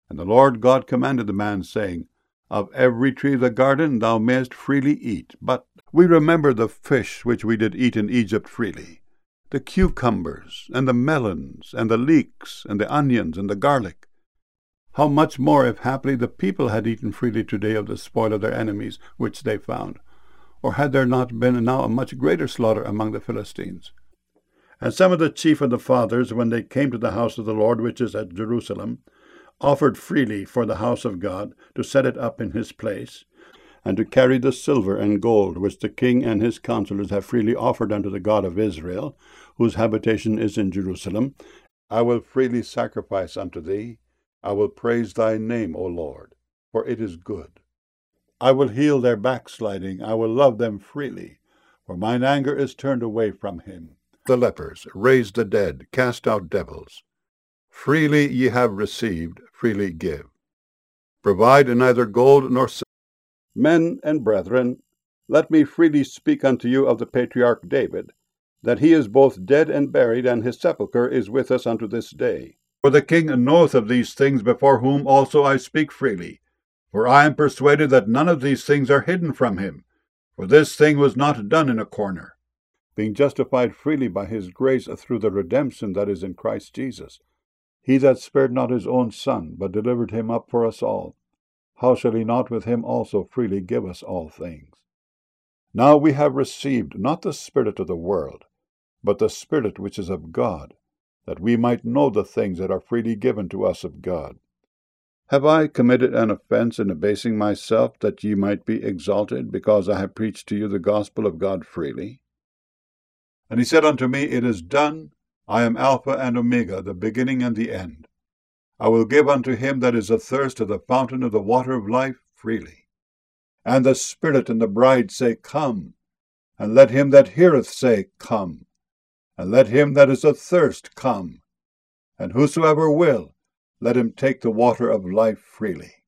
And the Lord God commanded the man, saying, Of every tree of the garden thou mayest freely eat, but we remember the fish which we did eat in Egypt freely, the cucumbers, and the melons, and the leeks, and the onions, and the garlic. How much more if haply the people had eaten freely today of the spoil of their enemies, which they found? Or had there not been now a much greater slaughter among the Philistines? And some of the chief of the fathers, when they came to the house of the Lord, which is at Jerusalem, offered freely for the house of God, to set it up in his place, and to carry the silver and gold which the king and his counselors have freely offered unto the God of Israel, whose habitation is in Jerusalem. I will freely sacrifice unto thee. I will praise thy name, O Lord, for it is good. I will heal their backsliding. I will love them freely, for mine anger is turned away from him. The lepers, raise the dead, cast out devils. Freely ye have received, freely give. Provide neither gold nor silver. Men and brethren, let me freely speak unto you of the patriarch David, that he is both dead and buried, and his sepulchre is with us unto this day. For the king knoweth of these things, before whom also I speak freely. For I am persuaded that none of these things are hidden from him. For this thing was not done in a corner, being justified freely by his grace through the redemption that is in Christ Jesus. He that spared not his own Son, but delivered him up for us all, how shall he not with him also freely give us all things? Now we have received not the spirit of the world, but the Spirit which is of God, that we might know the things that are freely given to us of God. Have I committed an offense in abasing myself, that ye might be exalted, because I have preached to you the gospel of God freely? And he said unto me, It is done. I am Alpha and Omega, the beginning and the end. I will give unto him that is athirst of the fountain of the water of life freely. And the Spirit and the bride say, Come. And let him that heareth say, Come. And let him that is athirst come. And whosoever will, let him take the water of life freely.